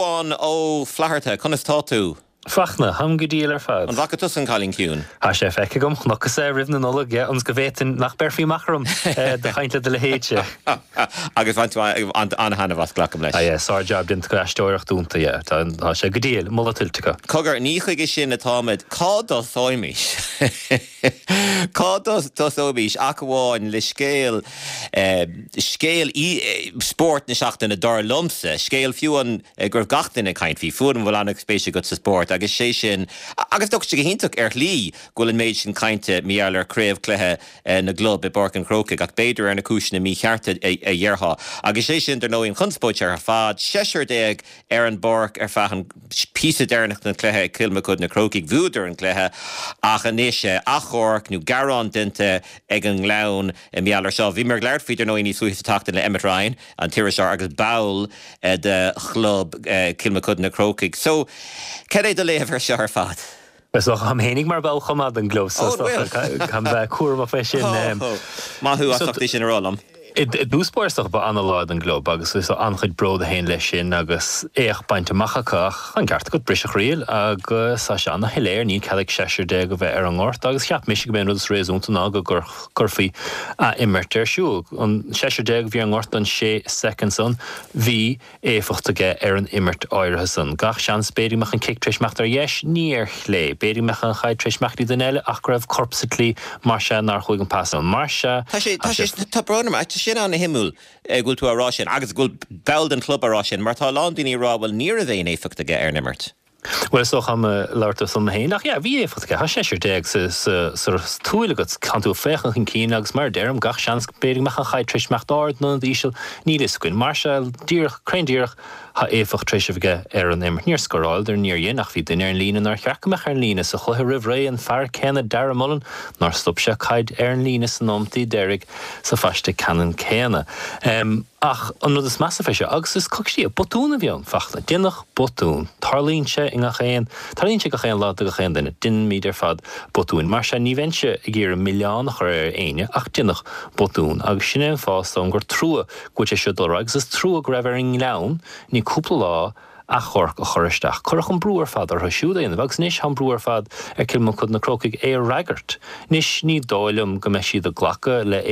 Siobhan ó Flaharta, conas tá tú? Fachna, ham go díal fad. An bhacha tus an Colin Ciún? Ha sé feice gom, nachas ribh na nola, ons go bhétain nach berfií machrum de chainte de le héite. Agus bhaint an hana bhas glacham leis. Ie, sár job dint go astóireach dúnta, ha sé go díal, mulla tiltica. Cogar níchaige sin na támid, cá do thóimis. Cá do thóimis, ach bháin le scéal sport na seachtain na dar lumsa, scéal fiúan gur gachtain na caint fi, fuan bhil anach spéisi go sa sport, agus sé sin, agus dog sé go hintach lí, gwyl yn meid sin cainte miall craibh clethe na glub I Borcan Crocaig, ach beidir na cúisina mí chearta a dheartha. Agus sé sin nó in chunspóid ar fad, 60 an borc fachan písa déirnach na clethe Kilmacud na Crocaig bhúdar an clethe, ach anéise achorc nó garán dinte ag an glán miall seo. Bhí mar gleir fiidir nó ní suútha tachtain le Emmett Ryan, an tíire seo agus bail de chlub Kilmacud na Crocaig. So, Cedd de léamh ar seo ar fad? Bes ook am hénig maar wel gemaakt een gloos. Kan bij koer of fashion. Maar hoe was dat in rolam? Het doespoorst bij analog een globe, agus is aanged brood heen lesje, agus baintje machakach, en kaart goed brisig real, agus Sashana hilaire niet had ik 60 of een oort, agus gaat misig ben dus reis te naga gorfi immerter shoe, en 60 of een oort dan 6 seconds on, wie te get een immert oirhasan, gach chans bedi mag een kicktrish mag er yes neer glee, bedi mag een gai trish mag die denelle achgrav corpsetly marsha naar goeie passen, marsha. Sin an himúl gúil tú ará sin, agus gúil beld an club ará sin, mar tá lán daoine rá bhfuil níor a bhéin éfachta ge ar nimmert. Well, so am láirta som héin, ach bhí éfachta ha 60 túilegat canú féchan chin cín agus mar deirm gach seans béidir meach an chaid tris meach dáard nó díisiil ní iscuin. Mar se creindíirech ha éfach trisifige ar an immert níor scoráil der níor dhéon ach bhí duine ar an lína nar cheachach ar an lína sa chutha rih ré an fear céna deire mullen nar stop se chaid ar an lína san omtaí deirig sa faiste canan céna. Ach, an is massa feise, agus is cochtí a botún a bheon fachna, dinach botún, tarlín se in a chéin, tarlín se go chéin lá a go chéin dine, din míidir fad botún, mar se ní vense I ggéir millián chur ar aine, ach dinach botún, agus sin an fásta an gur trúa, gwyt e sio dora, agus is trúa greibh ar an glán, ní cúpla lá, a chorc a choristeach. Corach an brúar fad ar siúda in, agus níos an brúar fad ar Kilmacud na Crocaig raggart. Níos ní dóilm go meis siad a glacha le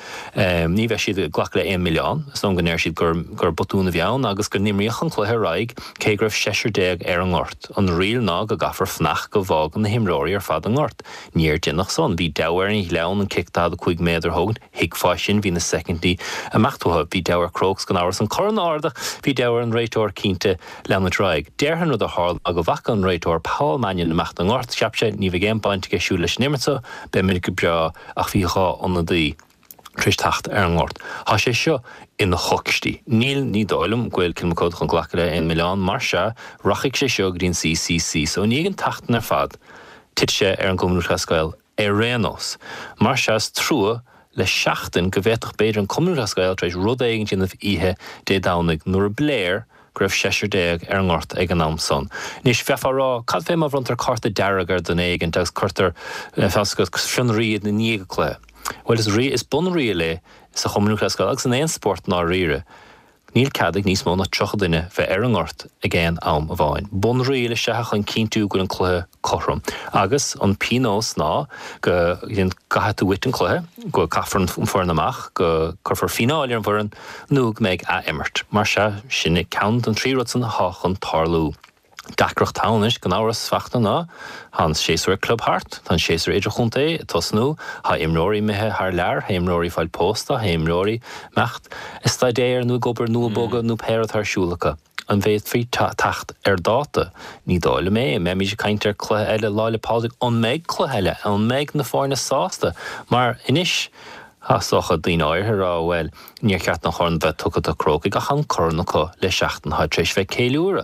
ní bheith siad a glacha le 1 millián, is nó gnéir siad gur botúna bheann, agus gur nimríoch an chluthe raig, cé gribh 60 ar an ort. An rial ná go gafar fnach go bhág an na himróirí ar fad an ort. Níor dinach son, bhí deir an leann an cictad a 5 méadar hógan, hic fásin hí na secondí a mechtútha, bhí deir crocs gan áras an coran ardach, bhí deir an réitor cínte Lemon Drag. Derhan the hall a go vacan réitor Paul Mannion na macht an ort chapse ní bhgéim baint ge siúla snimmerte be minic bra ach bhíá an dí tristacht ar an ort. Tá sé seo in na chocstí. Níl ní dóilm gweil Kilmacud chun glachile 1 millián mar se rachic sé seo grín CCC so nígan tachtan ar fad tit sé ar an gomnú trascail rénos. Mar se trúa le seachtain go bhéach beidir an cumnú trascail treis rud éigin sin ihe dé dánig nuair bléir greibh 60 ar an ort ag an amson. Nís fefarrá, cad fé mar bhrontar carta dearagar den éigen, agus cartar fescad sin riad na níga clé. Well, is bun ri le sa chumnú trascail agus an éon sport ná rire. Níl cadig níos mó na trocha duine bheith ar an ort a ggéan am a bháin. Bun riile seach an cínú gur an chluthe chorum. Agus an pinós ná go dhéon gahatú wit an chluthe, go cafran fór amach, go chufar fináil ar an núg méid a immert. Mar se sinnig count an trírodsan hach an tarlú. Dacroch townish gan áras fachta ná, hans séisur Club Heart, tan séisur idir chunta tosnú, ha imróí mithe haar lear, ha imróí fáil posta, ha imróí mecht, is tá déir nú gobar nú boga nú péad haar siúlacha. An bhéad frí tacht ar dáta, ní dáile mé mí sé caintear cluthe eile láile pádig an méid cluthe eile, an méid na fáinna sásta, mar inis, socha dín áirthe rá bhfuil níor ceart na chorn bheith tuchad a Crocaig a chan cornacha le seachtain ha tríis bheith céiliúra.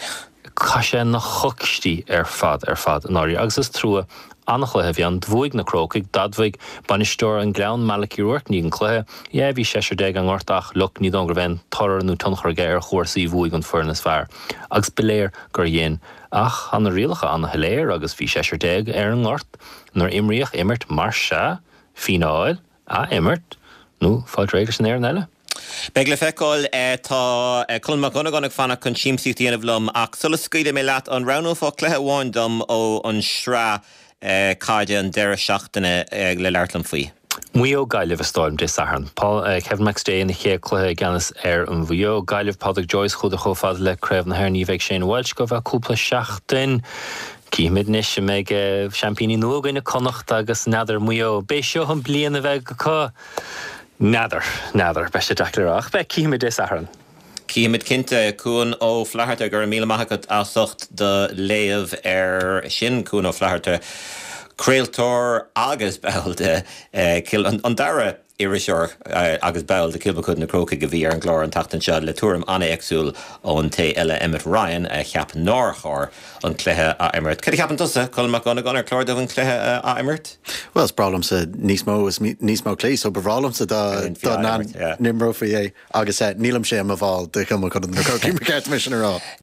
Caise na chocstí ar fad an áirí, agus is trúa annachla bhí an dmhuaig na Crocaig, dadmhaig banistóir an gleann mealaí ruirt ní an chluthe, bhí 60 an ortach luch ní don gur bhain tarar nó tunchar géir chóirsaí bhuaig an fuarnas fearr. Agus beléir gur dhéon ach an rialacha an hiléir agus bhí 60 ar an ort, nar imríoch immert mar se, fináil a immert, nó fáil réidir san éir an eile. Begla feicáil tá chun gonag fanna chun síimsítíanamh lom ach sulas scuide mé leat an ranú fá clethe bháin dom ó an srá cáide an deire seachtainna le leirlam faoi. Muo gaiileh stáim dé sahan. Kevin McStay na ché chluthe ganas an bhuio gaiileh Padraig Joyce chud a chofad le creibh na hairní bheith sé Welsh go bheith cúpla seachtain. Cíimiid níos méid champíní nuagaine connacht agus nádar muo béisio an bliana bheith go cá. Nádar, be sé deachlarach, be cíimiid dé sahan. Cíimiid cinnte cún ó fleharta gur míle maithagad ásocht de léamh sin cún ó fleharta. Creaaltóir agus beilde an dara iriseoir agus beil de cilbacud na croca go bhí ar an glór an tatan seo le túm anna exúil ón ta eile Emmett Ryan cheap náthir an chluthe a Emmert. Cad cheapan tusa chun gona chlórdamh an chluthe a Emmert? Well, problem sa níosmó is níosmó clé, so bhrálam sa dá nimró faoi é agus nílam sé am bháil de chum chun na croca mission ará.